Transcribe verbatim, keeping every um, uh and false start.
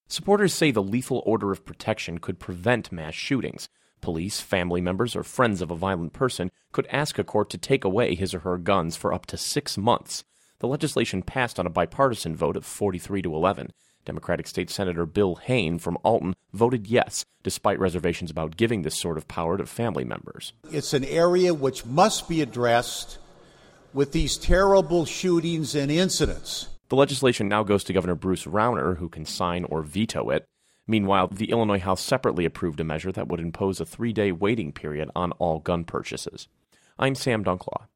Supporters say the lethal order of protection could prevent mass shootings. Police, family members, or friends of a violent person could ask a court to take away his or her guns for up to six months. The legislation passed on a bipartisan vote of forty-three to eleven. Democratic State Senator Bill Hayne from Alton voted yes, despite reservations about giving this sort of power to family members. It's an area which must be addressed with these terrible shootings and incidents. The legislation now goes to Governor Bruce Rauner, who can sign or veto it. Meanwhile, the Illinois House separately approved a measure that would impose a three-day waiting period on all gun purchases. I'm Sam Dunklaw.